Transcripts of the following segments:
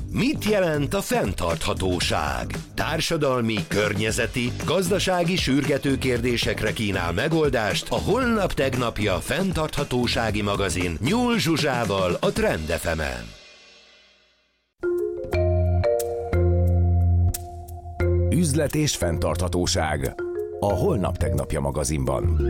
Mit jelent a fenntarthatóság? Társadalmi, környezeti, gazdasági sürgető kérdésekre kínál megoldást a Holnap Tegnapja fenntarthatósági magazin Nyúl Zsuzsával a Trend FM-en. Üzlet és fenntarthatóság a Holnap Tegnapja magazinban.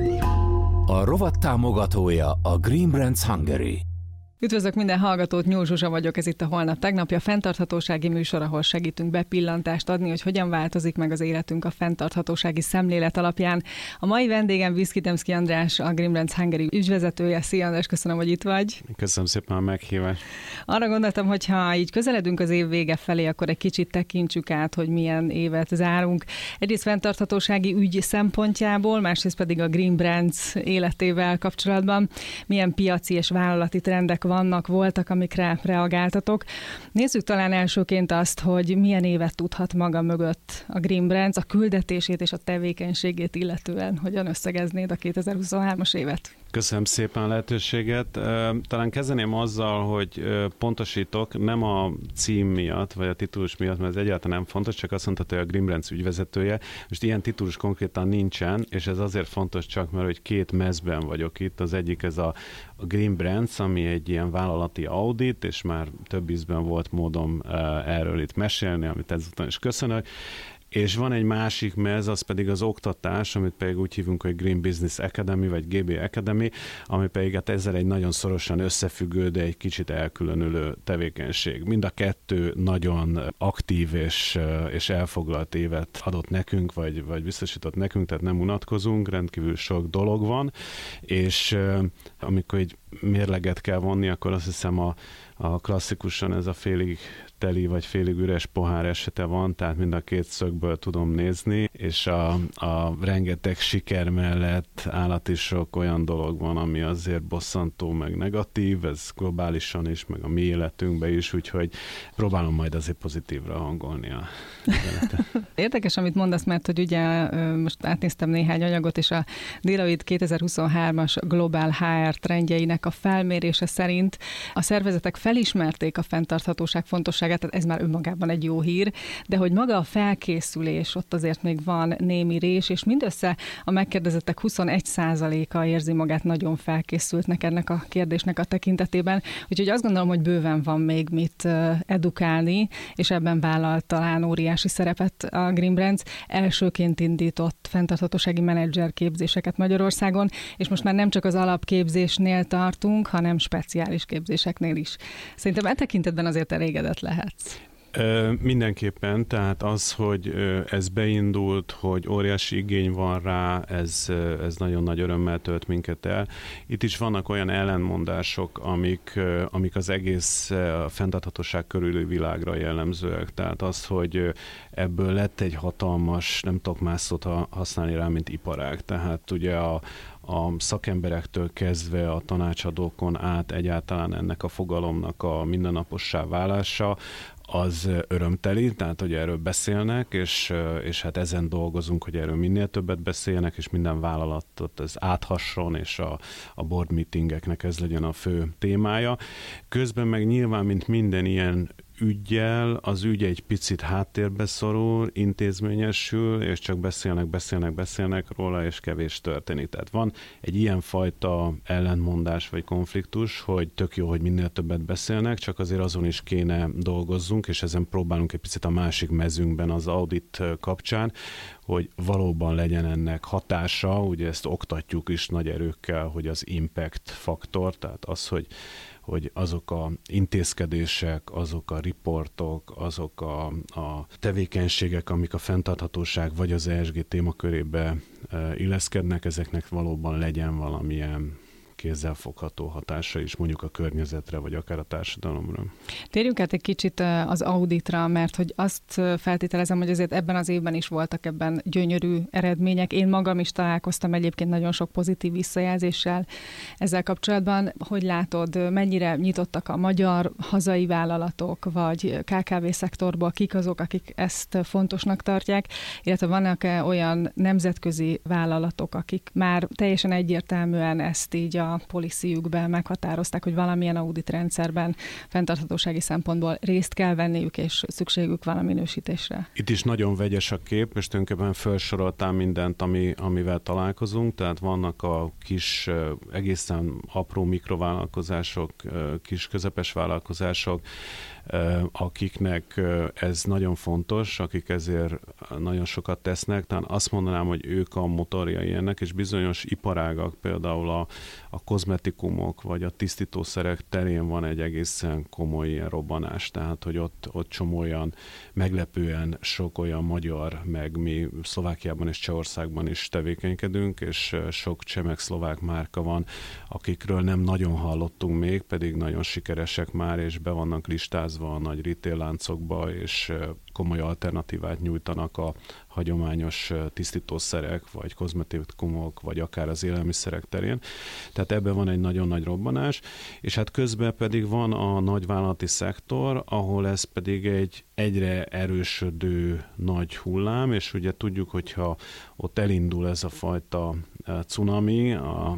A rovat támogatója a Green Brands Hungary. Üdvözlök minden hallgatót, Nyúl Zsuzsa vagyok, ez itt a Holnap Tegnapja fenntarthatósági műsor, ahol segítünk bepillantást adni, hogy hogyan változik meg az életünk a fenntarthatósági szemlélet alapján. A mai vendégem Viszkitemszky András, a Green Brands Hungary ügyvezetője. Szia András, köszönöm, hogy itt vagy. Köszönöm szépen a meghívást. Arra gondoltam, hogy ha így közeledünk az év vége felé, akkor egy kicsit tekintsük át, hogy milyen évet zárunk. Egyrészt fenntarthatósági ügy szempontjából, másrészt pedig a Green Brands életével kapcsolatban. Milyen piaci és vállalati trendek voltak, amikre reagáltatok. Nézzük talán elsőként azt, hogy milyen évet tudhat maga mögött a Green Brands, a küldetését és a tevékenységét illetően. Hogyan összegeznéd a 2023-as évet? Köszönöm szépen a lehetőséget. Talán kezdeném azzal, hogy pontosítok, nem a cím miatt, vagy a titulus miatt, mert ez egyáltalán nem fontos, csak azt mondta, hogy a Green Brands ügyvezetője. Most ilyen titulus konkrétan nincsen, és ez azért fontos csak, mert hogy két mezben vagyok itt. Az egyik ez a Green Brands, ami egy ilyen vállalati audit, és már több ízben volt módom erről itt mesélni, amit ezután is köszönök. És van egy másik mez, az pedig az oktatás, amit pedig úgy hívunk, hogy Green Business Academy, vagy GB Academy, ami pedig hát ezzel egy nagyon szorosan összefüggő, de egy kicsit elkülönülő tevékenység. Mind a kettő nagyon aktív és elfoglalt évet adott nekünk, vagy biztosított nekünk, tehát nem unatkozunk, rendkívül sok dolog van, és amikor egy mérleget kell vonni, akkor azt hiszem a klasszikusan ez a félig teli vagy félig üres pohár esete van, tehát mind a két szögből tudom nézni, és a rengeteg siker mellett állati sok olyan dolog van, ami azért bosszantó, meg negatív, ez globálisan is, meg a mi életünkben is, úgyhogy próbálom majd azért pozitívra hangolni a életet. Érdekes, amit mondasz, mert hogy ugye most átnéztem néhány anyagot, és a Deloitte 2023-as Global HR trendjeinek a felmérése szerint a szervezetek felismerték a fenntarthatóság fontosságát, tehát ez már önmagában egy jó hír, de hogy maga a felkészülés, ott azért még van némi rés, és mindössze a megkérdezettek 21%-a érzi magát nagyon felkészültnek ennek a kérdésnek a tekintetében, úgyhogy azt gondolom, hogy bőven van még mit edukálni, és ebben vállal talán óriási szerepet a Green Brands. Elsőként indított fenntarthatósági menedzser képzéseket Magyarországon, és most már nem csak az alapképzésnél tartunk, hanem speciális képzéseknél is. Szerintem e tekintetben azért elégedett lehetsz. Mindenképpen, tehát az, hogy ez beindult, hogy óriási igény van rá, ez nagyon nagy örömmel tölt minket el. Itt is vannak olyan ellentmondások, amik az egész fenntarthatóság körüli világra jellemzőek. Tehát az, hogy ebből lett egy hatalmas, nem tudok más szót használni rá, mint iparág. Tehát ugye a szakemberektől kezdve a tanácsadókon át egyáltalán ennek a fogalomnak a mindennapossá válása, az örömteli, tehát hogy erről beszélnek, és hát ezen dolgozunk, hogy erről minél többet beszélnek, és minden vállalatot ez áthasson, és a board meetingeknek ez legyen a fő témája. Közben meg nyilván, mint minden ilyen üggyel, az ügy egy picit háttérbe szorul, intézményesül, és csak beszélnek róla, és kevés történik. Tehát van egy ilyenfajta ellentmondás vagy konfliktus, hogy tök jó, hogy minél többet beszélnek, csak azért azon is kéne dolgozzunk, és ezen próbálunk egy picit a másik mezünkben az audit kapcsán, hogy valóban legyen ennek hatása, ugye ezt oktatjuk is nagy erőkkel, hogy az impact faktor, tehát az, hogy azok a intézkedések, azok a riportok, azok a tevékenységek, amik a fenntarthatóság vagy az ESG témakörébe illeszkednek, ezeknek valóban legyen valamilyen kézzelfogható hatása is mondjuk a környezetre, vagy akár a társadalomra. Térjünk át egy kicsit az auditra, mert hogy azt feltételezem, hogy azért ebben az évben is voltak ebben gyönyörű eredmények. Én magam is találkoztam egyébként nagyon sok pozitív visszajelzéssel ezzel kapcsolatban. Hogy látod, mennyire nyitottak a magyar hazai vállalatok, vagy KKV-szektorból, kik azok, akik ezt fontosnak tartják, illetve vannak olyan nemzetközi vállalatok, akik már teljesen egyértelműen ezt így a a policyjükben meghatározták, hogy valamilyen auditrendszerben fenntarthatósági szempontból részt kell venniük, és szükségük van a minősítésre. Itt is nagyon vegyes a kép, és tulajdonképpen felsoroltál mindent, amivel találkozunk, tehát vannak a kis, egészen apró mikrovállalkozások, kis közepes vállalkozások, akiknek ez nagyon fontos, akik ezért nagyon sokat tesznek, tehát azt mondanám, hogy ők a motorjai ennek, és bizonyos iparágak, például a kozmetikumok, vagy a tisztítószerek terén van egy egészen komoly ilyen robbanás, tehát hogy ott csomó olyan meglepően sok olyan magyar, meg mi Szlovákiában és Csehországban is tevékenykedünk, és sok cseh meg szlovák márka van, akikről nem nagyon hallottunk még, pedig nagyon sikeresek már, és be vannak listázva a nagy retail láncokba, és komoly alternatívát nyújtanak a hagyományos tisztítószerek, vagy kozmetikumok, vagy akár az élelmiszerek terén. Tehát ebben van egy nagyon nagy robbanás, és hát közben pedig van a nagyvállalati szektor, ahol ez pedig egy egyre erősödő nagy hullám, és ugye tudjuk, hogyha ott elindul ez a fajta cunami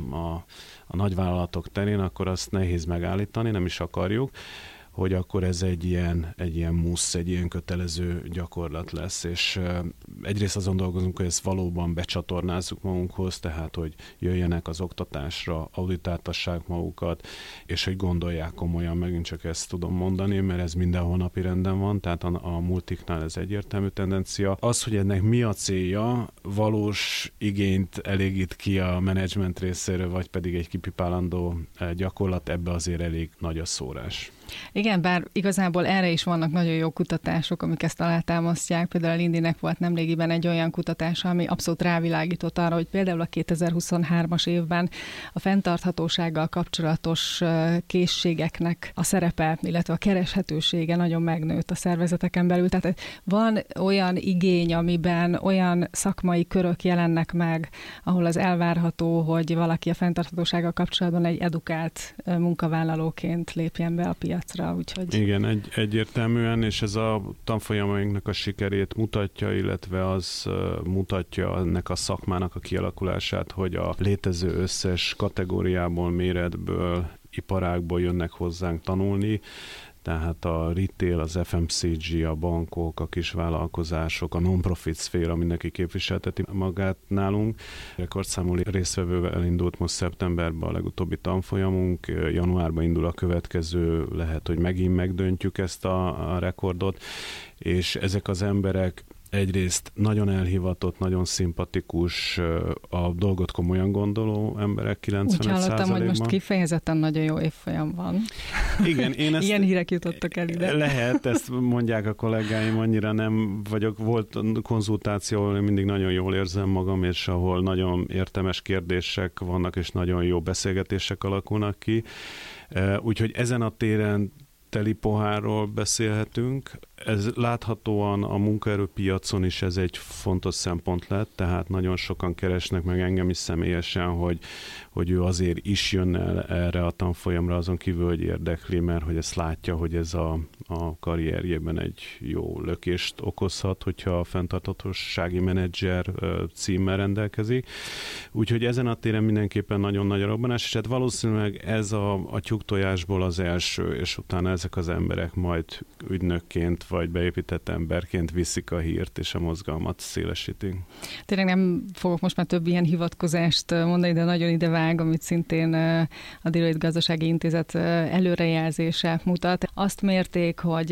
a nagyvállalatok terén, akkor azt nehéz megállítani, nem is akarjuk, hogy akkor ez egy ilyen mussz, egy ilyen kötelező gyakorlat lesz, és egyrészt azon dolgozunk, hogy ezt valóban becsatornázzuk magunkhoz, tehát hogy jöjjenek az oktatásra, auditáltassák magukat, és hogy gondolják komolyan, megint csak ezt tudom mondani, mert ez mindenhol napi renden van, tehát a multiknál ez egyértelmű tendencia. Az, hogy ennek mi a célja, valós igényt elégít ki a menedzsment részéről, vagy pedig egy kipipálandó gyakorlat, ebbe azért elég nagy a szórás. Igen, bár igazából erre is vannak nagyon jó kutatások, amik ezt alátámasztják. Például a Lindynek volt nemrégiben egy olyan kutatása, ami abszolút rávilágított arra, hogy például a 2023-as évben a fenntarthatósággal kapcsolatos készségeknek a szerepe, illetve a kereshetősége nagyon megnőtt a szervezeteken belül. Tehát van olyan igény, amiben olyan szakmai körök jelennek meg, ahol az elvárható, hogy valaki a fenntarthatósággal kapcsolatban egy edukált munkavállalóként lépjen be a piacra. Úgyhogy... Igen, egyértelműen, és ez a tanfolyamainknak a sikerét mutatja, illetve az mutatja ennek a szakmának a kialakulását, hogy a létező összes kategóriából, méretből, iparágból jönnek hozzánk tanulni, tehát a retail, az FMCG, a bankok, a kisvállalkozások, a non-profit szféra mindenki képviselteti magát nálunk. Rekordszámú résztvevővel elindult most szeptemberben a legutóbbi tanfolyamunk, januárban indul a következő, lehet, hogy megint megdöntjük ezt a rekordot, és ezek az emberek egyrészt nagyon elhivatott, nagyon szimpatikus, a dolgot komolyan gondoló emberek 90%-ban. Úgy hallottam, hogy most kifejezetten nagyon jó évfolyam van. Igen, én ezt... Ilyen hírek jutottak el ide. Lehet, ezt mondják a kollégáim, annyira nem vagyok. Volt konzultáció, ahol mindig nagyon jól érzem magam, és ahol nagyon értelmes kérdések vannak, és nagyon jó beszélgetések alakulnak ki. Úgyhogy ezen a téren teli pohárról beszélhetünk. Ez láthatóan a munkaerőpiacon is ez egy fontos szempont lett, tehát nagyon sokan keresnek meg engem is személyesen, hogy ő azért is jön el erre a tanfolyamra, azon kívül, hogy érdekli, mert hogy ezt látja, hogy ez a karrierjében egy jó lökést okozhat, hogyha a fenntarthatósági menedzser címmel rendelkezik. Úgyhogy ezen a téren mindenképpen nagyon nagy a robbanás, és hát valószínűleg ez a tyúktojásból az első, és utána ezek az emberek majd ügynökként vagy beépített emberként viszik a hírt, és a mozgalmat szélesítik. Tényleg nem fogok most már több ilyen hivatkozást mondani, de nagyon idevág, amit szintén a Deloitte Gazdasági Intézet előrejelzése mutat. Azt mérték, hogy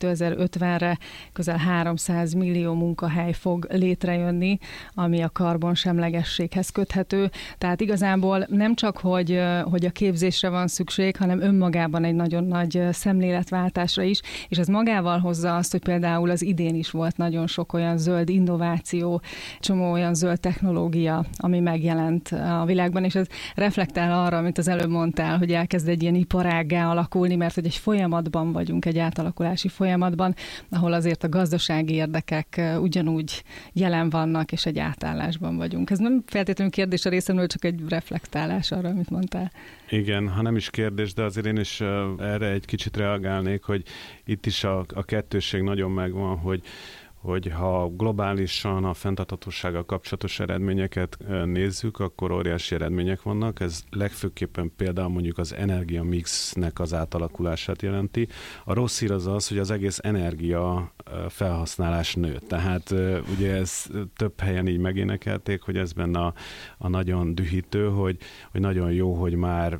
2050-re közel 300 millió munkahely fog létrejönni, ami a karbonsemlegességhez köthető. Tehát igazából nem csak, hogy a képzésre van szükség, hanem önmagában egy nagyon nagy szemléletváltásra is, és ez magával hozza azt, hogy például az idén is volt nagyon sok olyan zöld innováció, csomó olyan zöld technológia, ami megjelent a világban, és ez reflektál arra, amit az előbb mondtál, hogy elkezd egy ilyen iparággá alakulni, mert hogy egy folyamatban vagyunk, egy átalakulási folyamatban, ahol azért a gazdasági érdekek ugyanúgy jelen vannak, és egy átállásban vagyunk. Ez nem feltétlenül kérdés a részemről, csak egy reflektálás arra, amit mondtál. Igen, ha nem is kérdés, de azért én is erre egy kicsit reagálnék, hogy itt is a kettősség nagyon megvan, hogy hogy ha globálisan a fenntarthatósággal kapcsolatos eredményeket nézzük, akkor óriási eredmények vannak. Ez legfőképpen például mondjuk az energiamixnek az átalakulását jelenti. A rossz hír az, hogy az egész energia felhasználás nőtt. Tehát ugye ez több helyen így megénekelték, hogy ez benne a nagyon dühítő, hogy nagyon jó, hogy már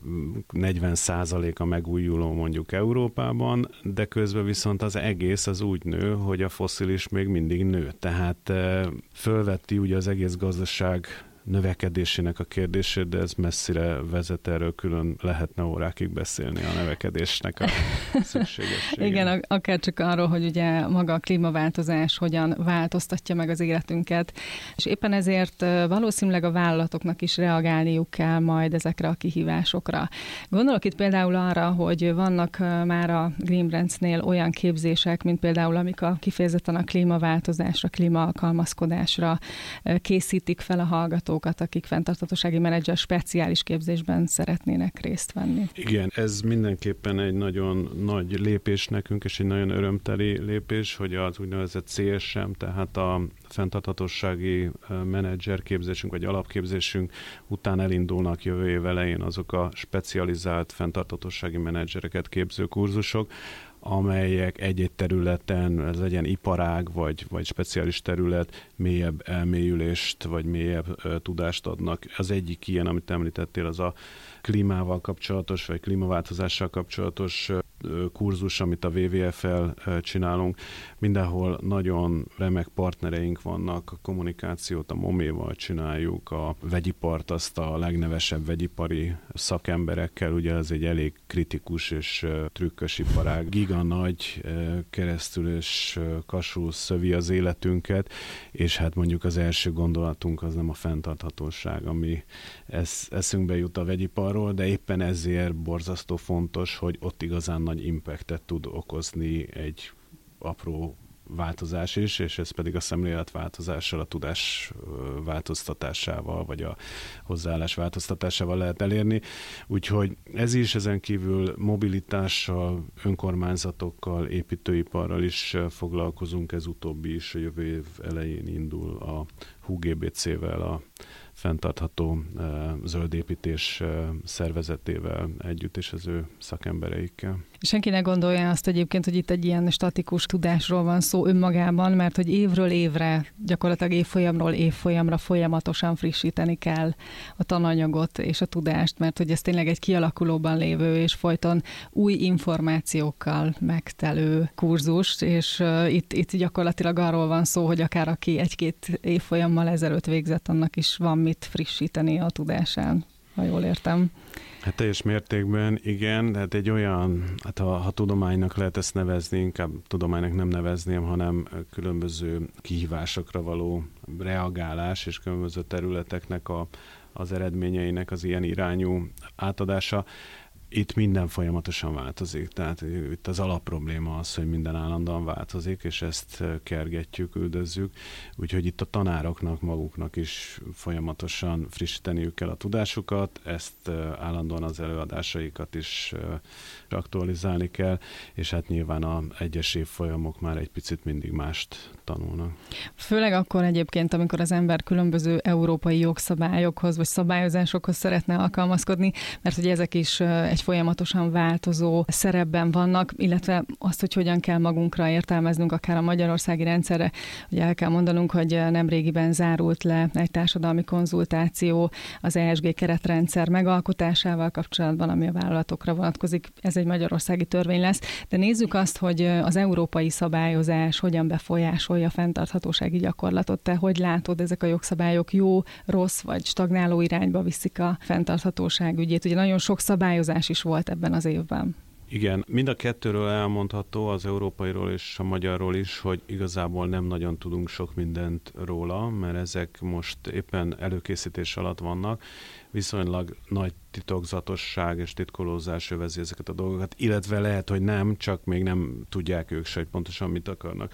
40% a megújuló mondjuk Európában, de közben viszont az egész az úgy nő, hogy a fosszilis még mindig nő. Tehát fölvetti ugye az egész gazdaság növekedésének a kérdését, de ez messzire vezet, erről külön lehetne órákig beszélni a növekedésnek a szükségességét. Igen, akár csak arról, hogy ugye maga a klímaváltozás hogyan változtatja meg az életünket, és éppen ezért valószínűleg a vállalatoknak is reagálniuk kell majd ezekre a kihívásokra. Gondolok itt például arra, hogy vannak már a Green Brands-nél olyan képzések, mint például amik kifejezetten a klímaváltozásra, klímaalkalmazkodásra készítik fel a hallgatókat, akik fenntarthatósági menedzser speciális képzésben szeretnének részt venni. Igen, ez mindenképpen egy nagyon nagy lépés nekünk, és egy nagyon örömteli lépés, hogy az úgynevezett CSM, tehát a fenntarthatósági menedzser képzésünk, vagy alapképzésünk után elindulnak jövő év elején azok a specializált fenntarthatósági menedzsereket képző kurzusok, amelyek egy-egy területen, ez legyen iparág, vagy speciális terület, mélyebb elmélyülést, vagy mélyebb tudást adnak. Az egyik ilyen, amit említettél, az a klímával kapcsolatos, vagy klímaváltozással kapcsolatos kurzus, amit a WWF-el csinálunk. Mindenhol nagyon remek partnereink vannak, a kommunikációt a MOMÉ-val csináljuk, a vegyipart, azt a legnevesebb vegyipari szakemberekkel, ugye ez egy elég kritikus és trükkös iparág. Giga nagy, keresztül és kasul szövi az életünket, és hát mondjuk az első gondolatunk az nem a fenntarthatóság, ami eszünkbe jut a vegyiparról, de éppen ezért borzasztó fontos, hogy ott igazán nagy impactet tud okozni egy apró változás is, és ez pedig a szemléletváltozással, a tudás változtatásával, vagy a hozzáállás változtatásával lehet elérni. Úgyhogy ez is, ezen kívül mobilitással, önkormányzatokkal, építőiparral is foglalkozunk, ez utóbbi is a jövő év elején indul a HUGBC-vel, a fenntartható zöld építés szervezetével együtt, és az ő szakembereikkel. Senki ne gondolja azt egyébként, hogy itt egy ilyen statikus tudásról van szó önmagában, mert hogy évről évre, gyakorlatilag évfolyamról évfolyamra folyamatosan frissíteni kell a tananyagot és a tudást, mert hogy ez tényleg egy kialakulóban lévő és folyton új információkkal megtelő kurzus, és itt gyakorlatilag arról van szó, hogy akár aki egy-két évfolyammal ezelőtt végzett, annak is van mit frissíteni a tudásán, ha jól értem. Hát teljes mértékben igen, tehát egy olyan, hát ha tudománynak lehet ezt nevezni, inkább tudománynak nem nevezném, hanem különböző kihívásokra való reagálás és különböző területeknek az eredményeinek az ilyen irányú átadása. Itt minden folyamatosan változik, tehát itt az alapprobléma az, hogy minden állandóan változik, és ezt kergetjük, üldözzük, úgyhogy itt a tanároknak maguknak is folyamatosan frissíteniük kell a tudásukat, ezt állandóan az előadásaikat is aktualizálni kell, és hát nyilván az egyes évfolyamok már egy picit mindig mást tanulnak. Főleg akkor egyébként, amikor az ember különböző európai jogszabályokhoz vagy szabályozásokhoz szeretne alkalmazkodni, mert hogy ezek is egy folyamatosan változó szerepben vannak, illetve azt, hogy hogyan kell magunkra értelmeznünk akár a magyarországi rendszerre. Ugye el kell mondanunk, hogy nemrégiben zárult le egy társadalmi konzultáció az ESG keretrendszer megalkotásával kapcsolatban, ami a vállalatokra vonatkozik. Ez egy magyarországi törvény lesz, de nézzük azt, hogy az európai szabályozás hogyan befolyásolja a fenntarthatósági gyakorlatot. Te hogy látod, ezek a jogszabályok jó, rossz vagy stagnáló irányba viszik a fenntarthatóság ügyét? Ugye nagyon sok szabályozás is volt ebben az évben. Igen, mind a kettőről elmondható, az európairól és a magyarról is, hogy igazából nem nagyon tudunk sok mindent róla, mert ezek most éppen előkészítés alatt vannak, viszonylag nagy titokzatosság és titkolózás övezi ezeket a dolgokat, illetve lehet, hogy nem, csak még nem tudják ők se, hogy pontosan mit akarnak.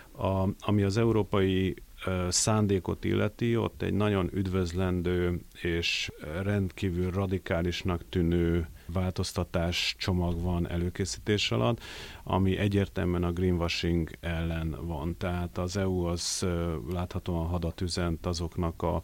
Ami az európai szándékot illeti, ott egy nagyon üdvözlendő és rendkívül radikálisnak tűnő változtatás csomag van előkészítés alatt, ami egyértelműen a greenwashing ellen van. Tehát az EU az láthatóan hadat üzent azoknak a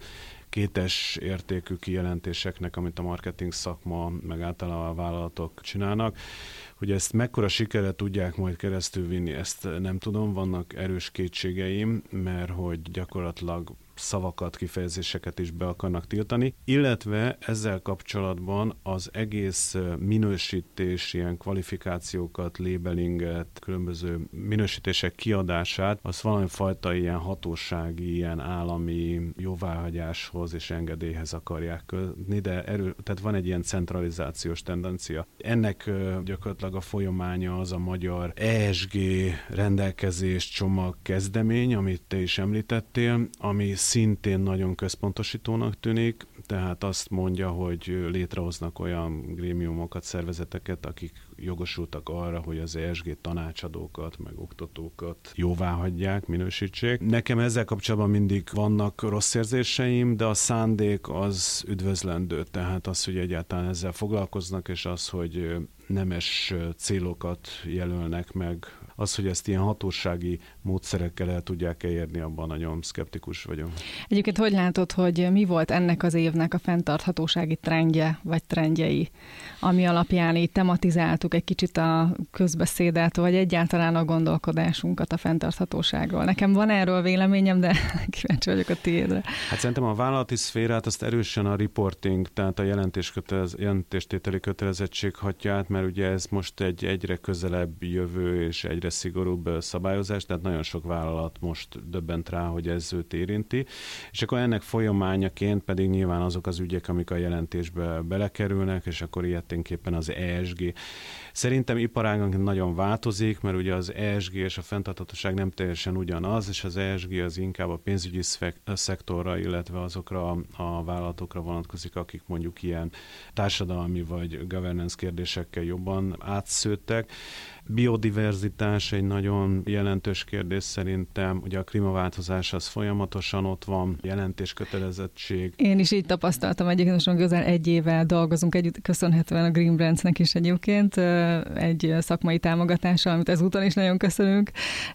kétes értékű kijelentéseknek, amit a marketing szakma, meg általában a vállalatok csinálnak. Hogy ezt mekkora sikerre tudják majd keresztülvinni, ezt nem tudom, vannak erős kétségeim, mert hogy gyakorlatilag szavakat, kifejezéseket is be akarnak tiltani, illetve ezzel kapcsolatban az egész minősítés, ilyen kvalifikációkat, labelinget, különböző minősítések kiadását, az valami fajta ilyen hatósági, ilyen állami jóváhagyáshoz és engedélyhez akarják kötni, de tehát van egy ilyen centralizációs tendencia. Ennek gyakorlatilag a folyamánya az a magyar ESG rendelkezés csomag kezdemény, amit te is említettél, ami szintén nagyon központosítónak tűnik, tehát azt mondja, hogy létrehoznak olyan grémiumokat, szervezeteket, akik jogosultak arra, hogy az ESG tanácsadókat, meg oktatókat jóváhagyják, minősítsék. Nekem ezzel kapcsolatban mindig vannak rossz érzéseim, de a szándék az üdvözlendő, tehát az, hogy egyáltalán ezzel foglalkoznak, és az, hogy nemes célokat jelölnek meg. Az, hogy ezt ilyen hatósági módszerekkel el tudják érni, abban nagyon szkeptikus vagyok. Egyébként hogy látod, hogy mi volt ennek az évnek a fenntarthatósági trendje, vagy trendjei, ami alapján így tematizáltuk egy kicsit a közbeszédet, vagy egyáltalán a gondolkodásunkat a fenntarthatóságról? Nekem van erről véleményem, de kíváncsi vagyok a tiédre. Hát szerintem a vállalati szférát azt erősen a reporting, tehát a jelentéstételi kötelezettség hatja át, mert ugye ez most egy egyre közelebb jövő és egyre szigorúbb szabályozás, tehát nagyon sok vállalat most döbbent rá, hogy ez őt érinti, és akkor ennek folyamányaként pedig nyilván azok az ügyek, amik a jelentésbe belekerülnek, és akkor ilyeténképpen az ESG. Szerintem iparáganként nagyon változik, mert ugye az ESG és a fenntarthatóság nem teljesen ugyanaz, és az ESG az inkább a pénzügyi szektorra, illetve azokra a vállalatokra vonatkozik, akik mondjuk ilyen társadalmi vagy governance kérdésekkel jobban átszőttek. Biodiverzitás egy nagyon jelentős kérdés szerintem, ugye a klímaváltozás az folyamatosan ott van, jelentéskötelezettség. Én is így tapasztaltam egyébként, most közel egy éve dolgozunk együtt, köszönhetően a Green Brands-nek is egyébként egy szakmai támogatással, amit ezúton is nagyon köszönünk,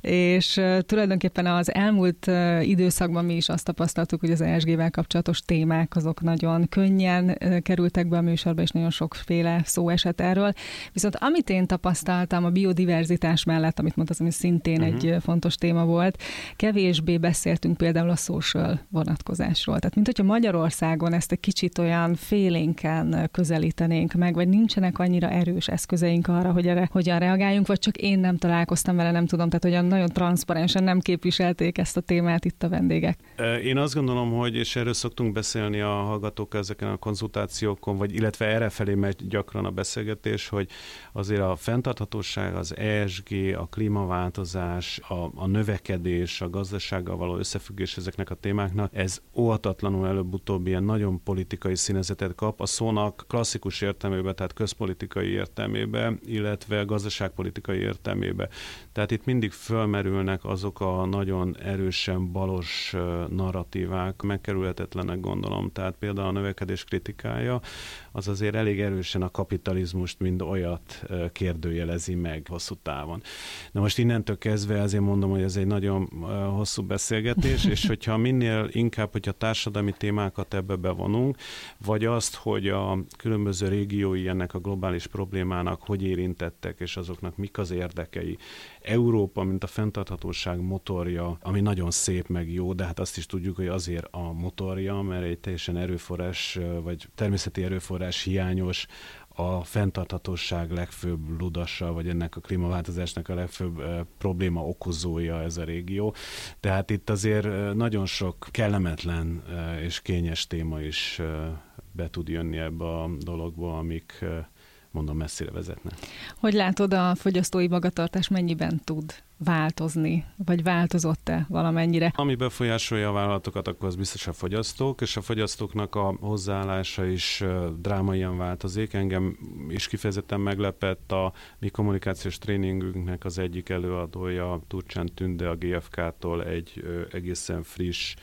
és tulajdonképpen az elmúlt időszakban mi is azt tapasztaltuk, hogy az ESG-vel kapcsolatos témák azok nagyon könnyen kerültek be a műsorba, és nagyon sokféle szó esett erről. Viszont amit én tapasztaltam a biodiverzitás mellett, amit mondtam, ami szintén egy fontos téma volt, kevésbé beszéltünk például a social vonatkozásról. Tehát mint hogyha Magyarországon ezt egy kicsit olyan félénken közelítenénk meg, vagy nincsenek annyira erős eszközeink arra, hogy erre hogyan reagáljunk, vagy csak én nem találkoztam vele, nem tudom, tehát olyan nagyon transzparensen nem képviselték ezt a témát itt a vendégek. Én azt gondolom, hogy, és erről szoktunk beszélni a hallgatók ezeken a konzultációkon, vagy illetve errefelé megy gyakran a beszélgetés, hogy azért a fenntarthatóság, az ESG, a klímaváltozás, a növekedés, a gazdasággal való összefüggés ezeknek a témáknak, ez óhatatlanul előbb-utóbb ilyen nagyon politikai színezetet kap, a szónak klasszikus értelmében, tehát közpolitikai értelmében, illetve gazdaságpolitikai értelmében. Tehát itt mindig fölmerülnek azok a nagyon erősen balos narratívák, megkerülhetetlenek gondolom, tehát például a növekedés kritikája, az azért elég erősen a kapitalizmust mind olyat kérdőjelezi meg hosszú távon. Na most innentől kezdve azért mondom, hogy ez egy nagyon hosszú beszélgetés, és hogyha minél inkább, hogyha társadalmi témákat ebbe bevonunk, vagy azt, hogy a különböző régiói ennek a globális problémának hogy érintettek, és azoknak mik az érdekei. Európa, mint a fenntarthatóság motorja, ami nagyon szép meg jó, de hát azt is tudjuk, hogy azért a motorja, mert egy teljesen erőforrás, vagy természeti erőforrás hiányos, a fenntarthatóság legfőbb ludasa, vagy ennek a klímaváltozásnak a legfőbb probléma okozója ez a régió. Tehát itt azért nagyon sok kellemetlen és kényes téma is be tud jönni ebbe a dologba, amik mondom messzire vezetnek. Hogy látod, a fogyasztói magatartás mennyiben tud változni, vagy változott-e valamennyire? Ami befolyásolja a vállalatokat, akkor az biztos a fogyasztók, és a fogyasztóknak a hozzáállása is drámaian változik. Engem is kifejezetten meglepett a mi kommunikációs tréningünknek az egyik előadója, Turcsán Tünde a GFK-tól egy egészen friss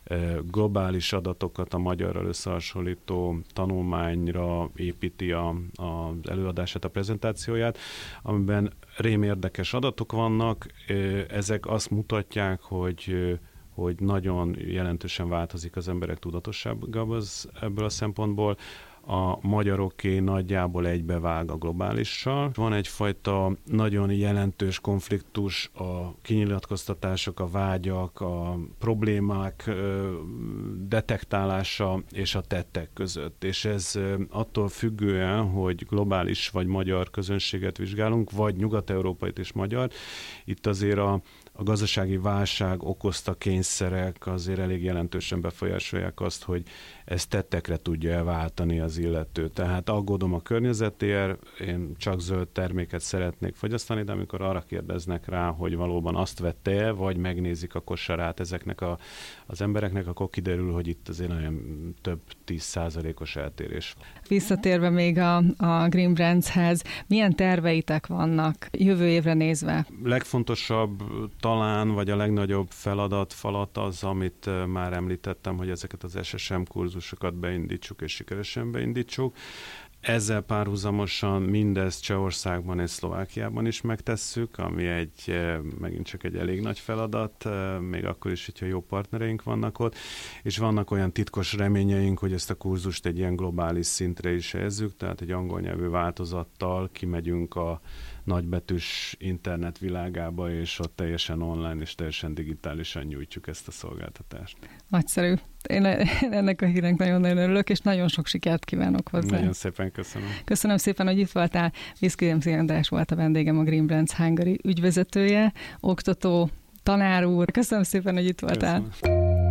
globális adatokat a magyarral összehasonlító tanulmányra építi az előadását, a prezentációját, amiben rém érdekes adatok vannak. Ezek azt mutatják, hogy nagyon jelentősen változik az emberek tudatossága ebből a szempontból. A magyaroké nagyjából egybevág a globálissal. Van egyfajta nagyon jelentős konfliktus a kinyilatkoztatások, a vágyak, a problémák detektálása és a tettek között. És ez attól függően, hogy globális vagy magyar közönséget vizsgálunk, vagy nyugat-európait és magyar, itt azért a gazdasági válság okozta kényszerek azért elég jelentősen befolyásolják azt, hogy ez tettekre tudja elváltani az illető. Tehát aggódom a környezetért, én csak zöld terméket szeretnék fogyasztani, de amikor arra kérdeznek rá, hogy valóban azt vette-e, vagy megnézik a kosarát ezeknek az embereknek, akkor kiderül, hogy itt azért nagyon több 10%-os eltérés. Visszatérve még a Green Brandshez, milyen terveitek vannak jövő évre nézve? Legfontosabb talán, vagy a legnagyobb feladat az, amit már említettem, hogy ezeket az SSM kurzusokat beindítsuk és sikeresen beindítsuk. Ezzel párhuzamosan mindezt Csehországban és Szlovákiában is megtesszük, ami megint csak egy elég nagy feladat, még akkor is, hogyha jó partnereink vannak ott, és vannak olyan titkos reményeink, hogy ezt a kurzust egy ilyen globális szintre is helyezzük, tehát egy angol nyelvű változattal kimegyünk a nagybetűs internet világába, és ott teljesen online és teljesen digitálisan nyújtjuk ezt a szolgáltatást. Nagyszerű. Én ennek a hírnek nagyon-nagyon örülök, és nagyon sok sikert kívánok hozzá. Nagyon szépen köszönöm. Köszönöm szépen, hogy itt voltál. Viszkidemszki András volt a vendégem, a Green Brands Hungary ügyvezetője, oktató, tanár úr. Köszönöm szépen, hogy itt voltál. Köszönöm.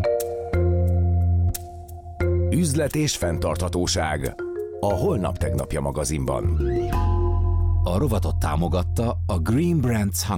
Üzlet és fenntarthatóság. A Holnap tegnapja magazinban. A rovatot támogatta a Green Brands Hungary.